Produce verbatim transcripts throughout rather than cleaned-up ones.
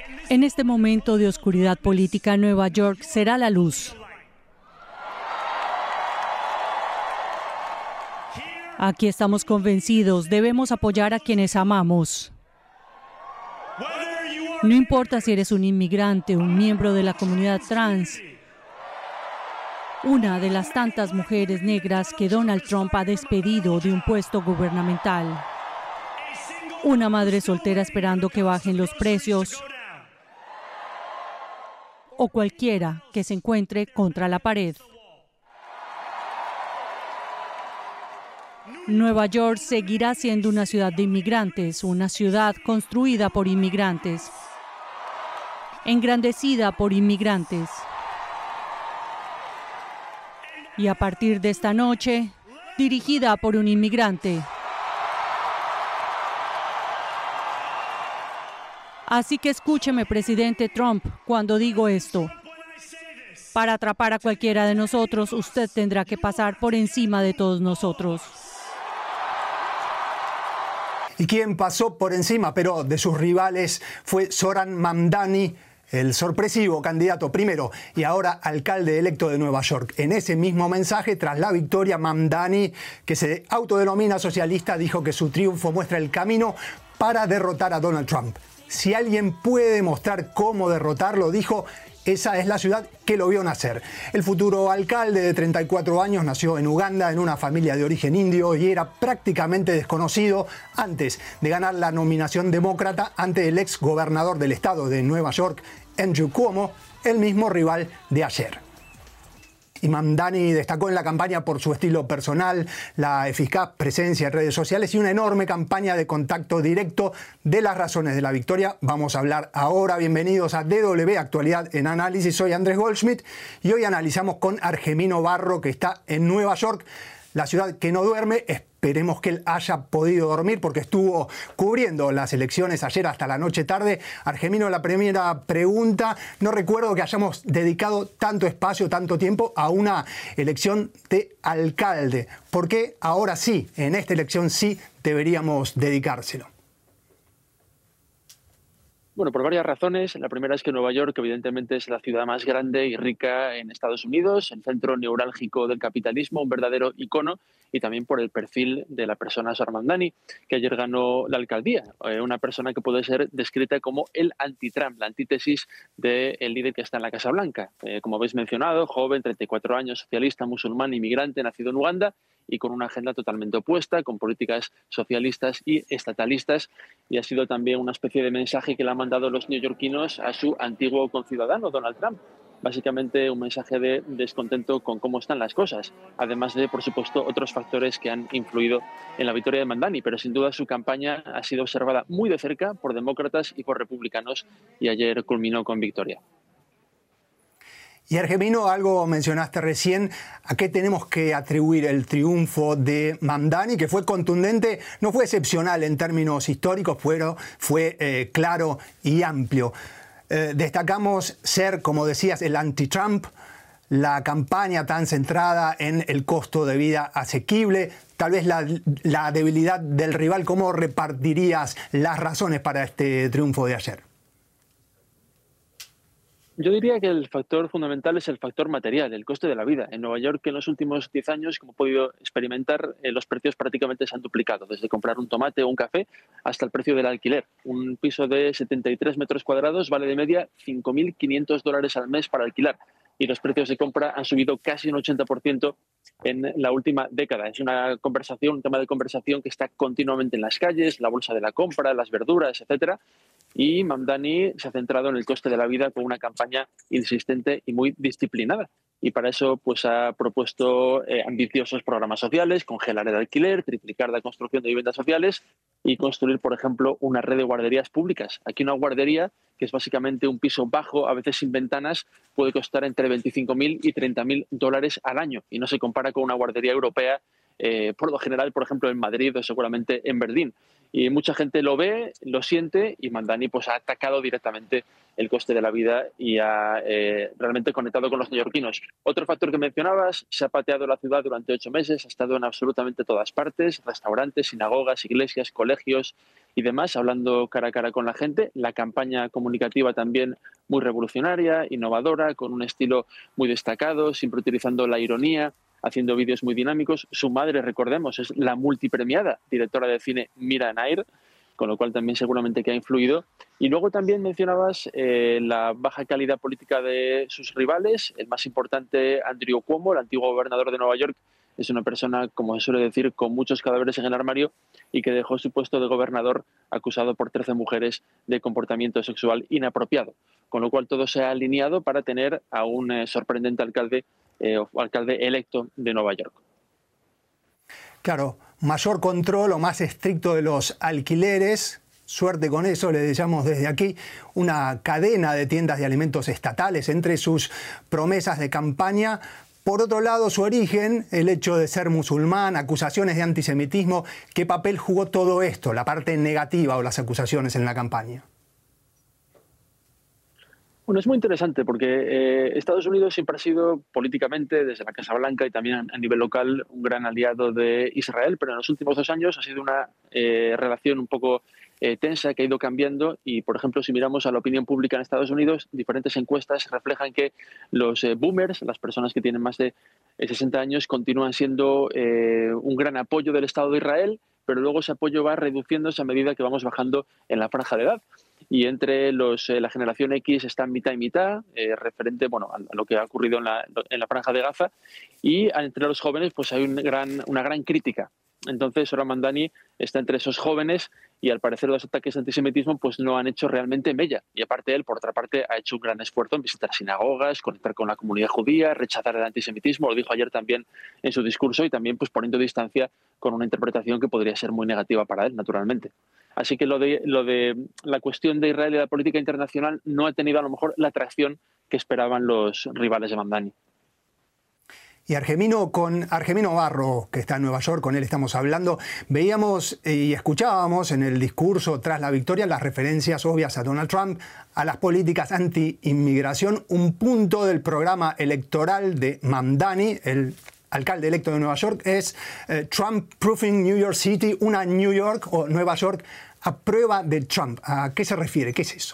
En este momento de oscuridad política, Nueva York será la luz. Aquí estamos convencidos, debemos apoyar a quienes amamos. No importa si eres un inmigrante, un miembro de la comunidad trans, una de las tantas mujeres negras que Donald Trump ha despedido de un puesto gubernamental, una madre soltera esperando que bajen los precios, o cualquiera que se encuentre contra la pared. Nueva York seguirá siendo una ciudad de inmigrantes, una ciudad construida por inmigrantes, engrandecida por inmigrantes. Y a partir de esta noche, dirigida por un inmigrante. Así que escúcheme, presidente Trump, cuando digo esto. Para atrapar a cualquiera de nosotros, usted tendrá que pasar por encima de todos nosotros. Y quien pasó por encima, pero de sus rivales, fue Zohran Mamdani, el sorpresivo candidato primero y ahora alcalde electo de Nueva York. En ese mismo mensaje, tras la victoria, Mamdani, que se autodenomina socialista, dijo que su triunfo muestra el camino para derrotar a Donald Trump. Si alguien puede mostrar cómo derrotarlo, dijo, esa es la ciudad que lo vio nacer. El futuro alcalde de treinta y cuatro años nació en Uganda en una familia de origen indio y era prácticamente desconocido antes de ganar la nominación demócrata ante el ex gobernador del estado de Nueva York, Andrew Cuomo, el mismo rival de ayer. Y Mamdani destacó en la campaña por su estilo personal, la eficaz presencia en redes sociales y una enorme campaña de contacto directo. De las razones de la victoria vamos a hablar ahora. Bienvenidos a D W Actualidad en Análisis. Soy Andrés Goldschmidt y hoy analizamos con Argemino Barro, que está en Nueva York, la ciudad que no duerme. Esperemos que él haya podido dormir porque estuvo cubriendo las elecciones ayer hasta la noche tarde. Argemino, la primera pregunta. No recuerdo que hayamos dedicado tanto espacio, tanto tiempo a una elección de alcalde. ¿Por qué ahora sí, en esta elección sí deberíamos dedicárselo? Bueno, por varias razones. La primera es que Nueva York, evidentemente, es la ciudad más grande y rica en Estados Unidos, el centro neurálgico del capitalismo, un verdadero icono, y también por el perfil de la persona Zohran Mamdani, que ayer ganó la alcaldía. Eh, una persona que puede ser descrita como el anti-Trump, la antítesis del líder que está en la Casa Blanca. Eh, como habéis mencionado, joven, treinta y cuatro años, socialista, musulmán, inmigrante, nacido en Uganda, y con una agenda totalmente opuesta, con políticas socialistas y estatalistas, y ha sido también una especie de mensaje que le han mandado los neoyorquinos a su antiguo conciudadano, Donald Trump. Básicamente un mensaje de descontento con cómo están las cosas, además de, por supuesto, otros factores que han influido en la victoria de Mamdani, pero sin duda su campaña ha sido observada muy de cerca por demócratas y por republicanos, y ayer culminó con victoria. Y Argemino, algo mencionaste recién, ¿a qué tenemos que atribuir el triunfo de Mamdani, que fue contundente, no fue excepcional en términos históricos, pero fue eh, claro y amplio? Eh, destacamos ser, como decías, el anti-Trump, la campaña tan centrada en el costo de vida asequible, tal vez la, la debilidad del rival. ¿Cómo repartirías las razones para este triunfo de ayer? Yo diría que el factor fundamental es el factor material, el coste de la vida. En Nueva York, en los últimos diez años, como he podido experimentar, eh, los precios prácticamente se han duplicado, desde comprar un tomate o un café hasta el precio del alquiler. Un piso de setenta y tres metros cuadrados vale de media cinco mil quinientos dólares al mes para alquilar, y los precios de compra han subido casi un ochenta por ciento en la última década. Es una conversación, un tema de conversación que está continuamente en las calles, la bolsa de la compra, las verduras, etcétera. Y Mamdani se ha centrado en el coste de la vida con una campaña insistente y muy disciplinada. Y para eso pues, ha propuesto eh, ambiciosos programas sociales, congelar el alquiler, triplicar la construcción de viviendas sociales y construir, por ejemplo, una red de guarderías públicas. Aquí una guardería, que es básicamente un piso bajo, a veces sin ventanas, puede costar entre veinticinco mil y treinta mil dólares al año. Y no se compara con una guardería europea, eh, por lo general, por ejemplo, en Madrid o seguramente en Berlín. Y mucha gente lo ve, lo siente, y Mamdani pues, ha atacado directamente el coste de la vida y ha eh, realmente conectado con los neoyorquinos. Otro factor que mencionabas, se ha pateado la ciudad durante ocho meses, ha estado en absolutamente todas partes, restaurantes, sinagogas, iglesias, colegios y demás, hablando cara a cara con la gente. La campaña comunicativa también muy revolucionaria, innovadora, con un estilo muy destacado, siempre utilizando la ironía, haciendo vídeos muy dinámicos. Su madre, recordemos, es la multipremiada directora de cine Mira Nair, con lo cual también seguramente que ha influido. Y luego también mencionabas eh, la baja calidad política de sus rivales. El más importante, Andrew Cuomo, el antiguo gobernador de Nueva York, es una persona, como se suele decir, con muchos cadáveres en el armario y que dejó su puesto de gobernador acusado por trece mujeres de comportamiento sexual inapropiado. Con lo cual todo se ha alineado para tener a un eh, sorprendente alcalde Eh, alcalde electo de Nueva York. Claro, mayor control o más estricto de los alquileres. Suerte con eso, le deseamos desde aquí. Una cadena de tiendas de alimentos estatales entre sus promesas de campaña. Por otro lado, su origen, el hecho de ser musulmán, acusaciones de antisemitismo. ¿Qué papel jugó todo esto, la parte negativa o las acusaciones en la campaña? Bueno, es muy interesante porque eh, Estados Unidos siempre ha sido políticamente, desde la Casa Blanca y también a nivel local, un gran aliado de Israel, pero en los últimos dos años ha sido una eh, relación un poco eh, tensa que ha ido cambiando y, por ejemplo, si miramos a la opinión pública en Estados Unidos, diferentes encuestas reflejan que los eh, boomers, las personas que tienen más de eh, sesenta años, continúan siendo eh, un gran apoyo del Estado de Israel, pero luego ese apoyo va reduciéndose a medida que vamos bajando en la franja de edad. Y entre los, eh, la generación X está mitad y mitad, eh, referente bueno, a, a lo que ha ocurrido en la, en la franja de Gaza. Y entre los jóvenes pues hay un gran, una gran crítica. Entonces, Zohran Mamdani está entre esos jóvenes y, al parecer, los ataques de antisemitismo pues, no han hecho realmente mella. Y, aparte, él, por otra parte, ha hecho un gran esfuerzo en visitar sinagogas, conectar con la comunidad judía, rechazar el antisemitismo. Lo dijo ayer también en su discurso y también pues, poniendo distancia con una interpretación que podría ser muy negativa para él, naturalmente. Así que lo de, lo de la cuestión de Israel y la política internacional no ha tenido, a lo mejor, la atracción que esperaban los rivales de Mamdani. Y Argemino, con Argemino Barro, que está en Nueva York, con él estamos hablando, veíamos y escuchábamos en el discurso tras la victoria las referencias obvias a Donald Trump, a las políticas anti-inmigración, un punto del programa electoral de Mamdani, el alcalde electo de Nueva York, es eh, Trump Proofing New York City, una New York o Nueva York a prueba de Trump. ¿A qué se refiere? ¿Qué es eso?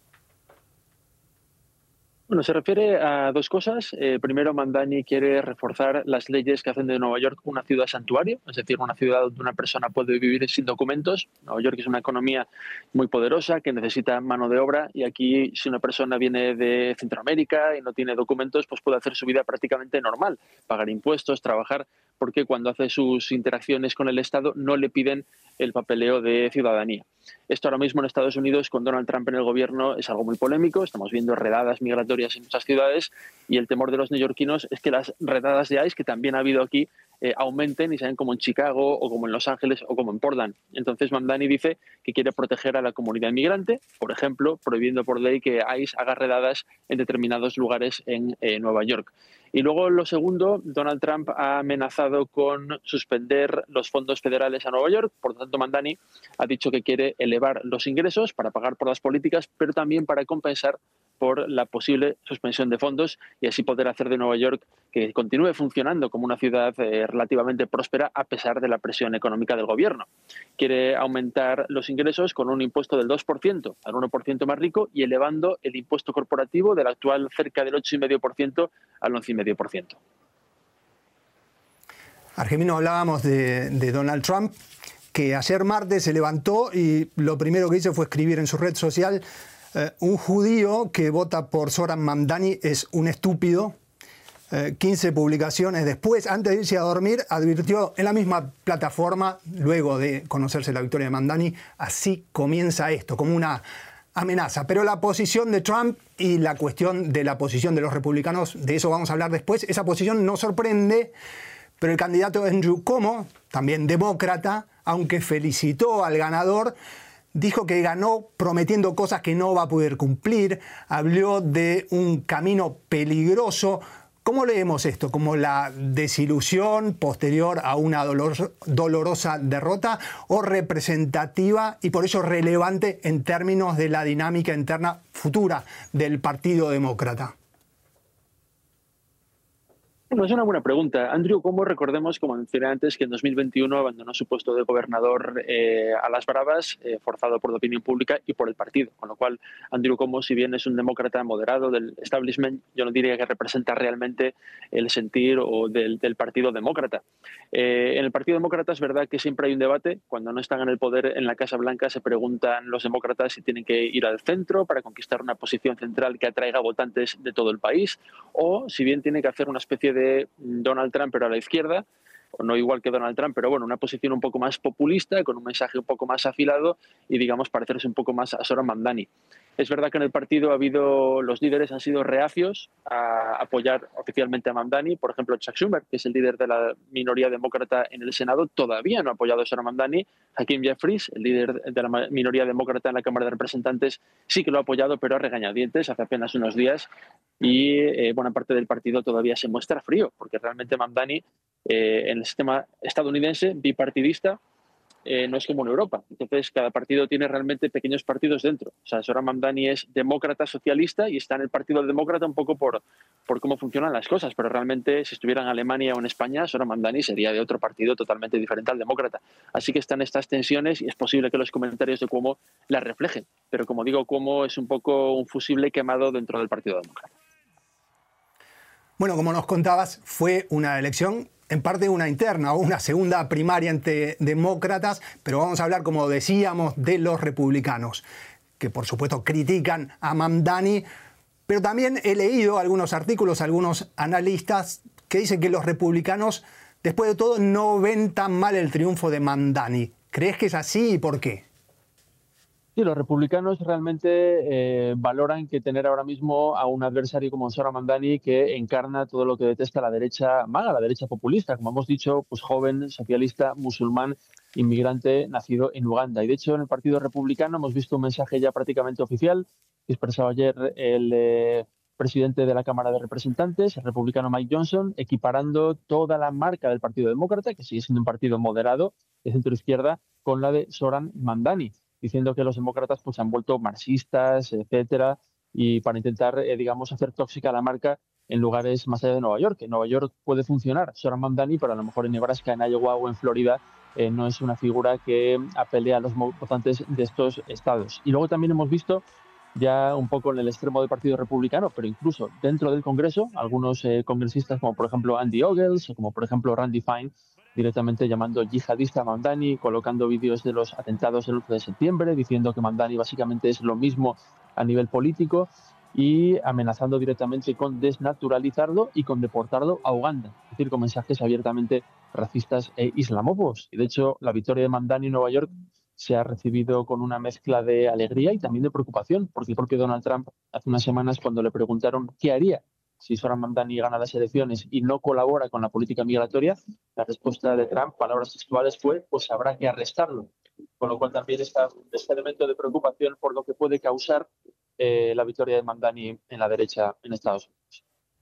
Bueno, se refiere a dos cosas. Eh, primero, Mamdani quiere reforzar las leyes que hacen de Nueva York una ciudad santuario, es decir, una ciudad donde una persona puede vivir sin documentos. Nueva York es una economía muy poderosa que necesita mano de obra y aquí, si una persona viene de Centroamérica y no tiene documentos, pues puede hacer su vida prácticamente normal, pagar impuestos, trabajar, porque cuando hace sus interacciones con el Estado no le piden el papeleo de ciudadanía. Esto ahora mismo en Estados Unidos, con Donald Trump en el gobierno, es algo muy polémico. Estamos viendo redadas migratorias en muchas ciudades y el temor de los neoyorquinos es que las redadas de ICE, que también ha habido aquí, eh, aumenten y sean como en Chicago o como en Los Ángeles o como en Portland. Entonces Mamdani dice que quiere proteger a la comunidad inmigrante, por ejemplo, prohibiendo por ley que ICE haga redadas en determinados lugares en eh, Nueva York. Y luego, lo segundo, Donald Trump ha amenazado con suspender los fondos federales a Nueva York. Por lo tanto, Mamdani ha dicho que quiere elevar los ingresos para pagar por las políticas, pero también para compensar por la posible suspensión de fondos y así poder hacer de Nueva York que continúe funcionando como una ciudad eh, relativamente próspera a pesar de la presión económica del gobierno. Quiere aumentar los ingresos con un impuesto del dos por ciento al uno por ciento más rico y elevando el impuesto corporativo del actual cerca del ocho coma cinco por ciento al once coma cinco por ciento. Argemino, hablábamos de, de Donald Trump, que ayer martes se levantó y lo primero que hizo fue escribir en su red social: Uh, un judío que vota por Zohran Mamdani es un estúpido. Uh, quince publicaciones después, antes de irse a dormir, advirtió en la misma plataforma, luego de conocerse la victoria de Mamdani, así comienza esto, como una amenaza. Pero la posición de Trump y la cuestión de la posición de los republicanos, de eso vamos a hablar después, esa posición no sorprende, pero el candidato Andrew Cuomo, también demócrata, aunque felicitó al ganador, dijo que ganó prometiendo cosas que no va a poder cumplir, habló de un camino peligroso. ¿Cómo leemos esto? ¿Como la desilusión posterior a una dolor, dolorosa derrota o representativa y por ello relevante en términos de la dinámica interna futura del Partido Demócrata? Bueno, es una buena pregunta. Andrew Cuomo, recordemos, como mencioné antes, que en dos mil veintiuno abandonó su puesto de gobernador eh, a las bravas, eh, forzado por la opinión pública y por el partido. Con lo cual, Andrew Cuomo, si bien es un demócrata moderado del establishment, yo no diría que representa realmente el sentir o del, del Partido Demócrata. Eh, en el Partido Demócrata es verdad que siempre hay un debate. Cuando no están en el poder en la Casa Blanca se preguntan los demócratas si tienen que ir al centro para conquistar una posición central que atraiga votantes de todo el país o si bien tienen que hacer una especie de de Donald Trump pero a la izquierda, o no igual que Donald Trump, pero bueno, una posición un poco más populista, con un mensaje un poco más afilado y digamos parecerse un poco más a Zoran Mamdani. Es verdad que en el partido ha habido, los líderes han sido reacios a apoyar oficialmente a Mamdani. Por ejemplo, Chuck Schumer, que es el líder de la minoría demócrata en el Senado, todavía no ha apoyado a Zoran Mamdani. Hakeem Jeffries, el líder de la minoría demócrata en la Cámara de Representantes, sí que lo ha apoyado, pero a regañadientes hace apenas unos días. Y eh, buena parte del partido todavía se muestra frío, porque realmente Mamdani, eh, en el sistema estadounidense bipartidista, Eh, no es como en Europa. Entonces, cada partido tiene realmente pequeños partidos dentro. O sea, Zoran Mamdani es demócrata socialista y está en el Partido Demócrata un poco por, por cómo funcionan las cosas, pero realmente si estuviera en Alemania o en España, Zoran Mamdani sería de otro partido totalmente diferente al demócrata. Así que están estas tensiones y es posible que los comentarios de Cuomo las reflejen. Pero como digo, Cuomo es un poco un fusible quemado dentro del Partido Demócrata. Bueno, como nos contabas, fue una elección en parte una interna o una segunda primaria entre demócratas, pero vamos a hablar, como decíamos, de los republicanos, que por supuesto critican a Mamdani, pero también he leído algunos artículos, algunos analistas que dicen que los republicanos, después de todo, no ven tan mal el triunfo de Mamdani. ¿Crees que es así y por qué? Sí, los republicanos realmente eh, valoran que tener ahora mismo a un adversario como Zoran Mamdani que encarna todo lo que detesta la derecha maga, la derecha populista, como hemos dicho, pues joven, socialista, musulmán, inmigrante, nacido en Uganda. Y de hecho en el Partido Republicano hemos visto un mensaje ya prácticamente oficial que expresaba ayer el eh, presidente de la Cámara de Representantes, el republicano Mike Johnson, equiparando toda la marca del Partido Demócrata, que sigue siendo un partido moderado de centro-izquierda, con la de Zoran Mamdani, diciendo que los demócratas pues, se han vuelto marxistas, etcétera, y para intentar, eh, digamos, hacer tóxica la marca en lugares más allá de Nueva York. En Nueva York puede funcionar Zoran Mamdani, pero a lo mejor en Nebraska, en Iowa o en Florida eh, no es una figura que apele a los votantes de estos estados. Y luego también hemos visto, ya un poco en el extremo del Partido Republicano, pero incluso dentro del Congreso, algunos eh, congresistas como por ejemplo Andy Ogles o como por ejemplo Randy Fine, directamente llamando yihadista a Mamdani, colocando vídeos de los atentados del once de septiembre, diciendo que Mamdani básicamente es lo mismo a nivel político y amenazando directamente con desnaturalizarlo y con deportarlo a Uganda, es decir, con mensajes abiertamente racistas e islamófobos. Y de hecho, la victoria de Mamdani en Nueva York se ha recibido con una mezcla de alegría y también de preocupación, porque el propio Donald Trump hace unas semanas, cuando le preguntaron qué haría si Zoran Mamdani gana las elecciones y no colabora con la política migratoria, la respuesta de Trump, palabras textuales, fue pues habrá que arrestarlo. Con lo cual también está este elemento de preocupación por lo que puede causar eh, la victoria de Mamdani en la derecha en Estados Unidos.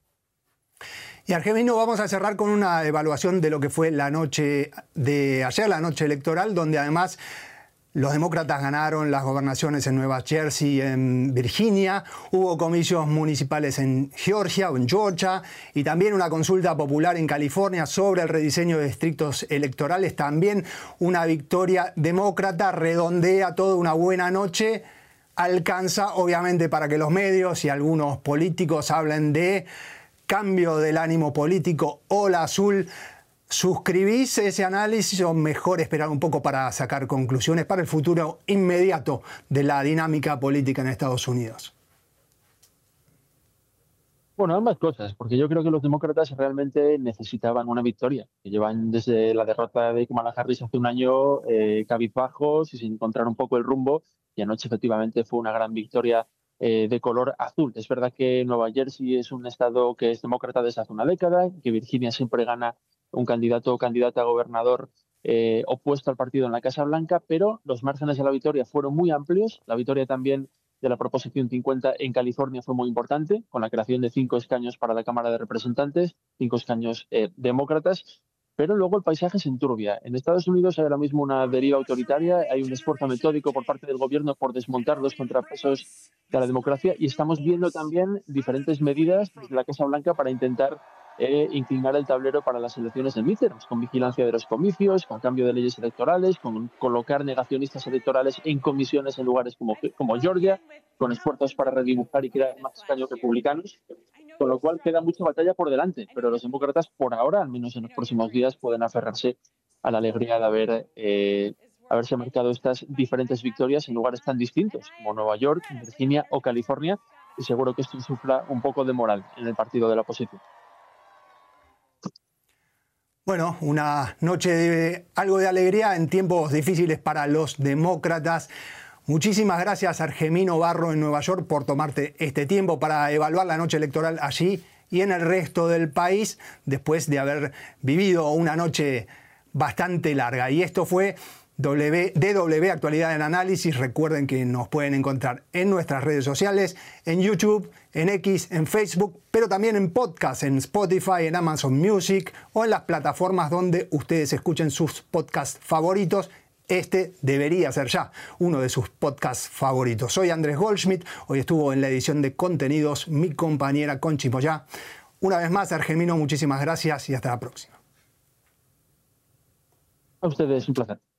Y Argemino, vamos a cerrar con una evaluación de lo que fue la noche de ayer, la noche electoral, donde además los demócratas ganaron las gobernaciones en Nueva Jersey y en Virginia. Hubo comicios municipales en Georgia o en Georgia y también una consulta popular en California sobre el rediseño de distritos electorales. También una victoria demócrata, redondea toda una buena noche. Alcanza, obviamente, para que los medios y algunos políticos hablen de cambio del ánimo político, ola azul. ¿Suscribís ese análisis o mejor esperar un poco para sacar conclusiones para el futuro inmediato de la dinámica política en Estados Unidos? Bueno, ambas cosas, porque yo creo que los demócratas realmente necesitaban una victoria. Que llevan desde la derrota de Kamala Harris hace un año eh, cabizbajos y sin encontrar un poco el rumbo, y anoche efectivamente fue una gran victoria eh, de color azul. Es verdad que Nueva Jersey es un estado que es demócrata desde hace una década, que Virginia siempre gana un candidato o candidata a gobernador eh, opuesto al partido en la Casa Blanca, pero los márgenes de la victoria fueron muy amplios. La victoria también de la Proposición cincuenta en California fue muy importante, con la creación de cinco escaños para la Cámara de Representantes, cinco escaños eh, demócratas, pero luego el paisaje se enturbia. En Estados Unidos hay ahora mismo una deriva autoritaria, hay un esfuerzo metódico por parte del gobierno por desmontar los contrapesos de la democracia y estamos viendo también diferentes medidas desde la Casa Blanca para intentar eh, inclinar el tablero para las elecciones de midterms, con vigilancia de los comicios, con cambio de leyes electorales, con colocar negacionistas electorales en comisiones en lugares como, como Georgia, con esfuerzos para redibujar y crear más escaños republicanos. Con lo cual queda mucha batalla por delante, pero los demócratas por ahora, al menos en los próximos días, pueden aferrarse a la alegría de haber, eh, haberse marcado estas diferentes victorias en lugares tan distintos como Nueva York, Virginia o California, y seguro que esto insufla un poco de moral en el partido de la oposición. Bueno, una noche de algo de alegría en tiempos difíciles para los demócratas. Muchísimas gracias, Argemino Barro en Nueva York, por tomarte este tiempo para evaluar la noche electoral allí y en el resto del país, después de haber vivido una noche bastante larga. Y esto fue D W Actualidad en Análisis. Recuerden que nos pueden encontrar en nuestras redes sociales, en YouTube, en X, en Facebook, pero también en podcast, en Spotify, en Amazon Music o en las plataformas donde ustedes escuchen sus podcasts favoritos. Este debería ser ya uno de sus podcasts favoritos. Soy Andrés Goldschmidt. Hoy estuvo en la edición de contenidos mi compañera Conchi Moyá. Una vez más, Argemino, muchísimas gracias y hasta la próxima. A ustedes, un placer.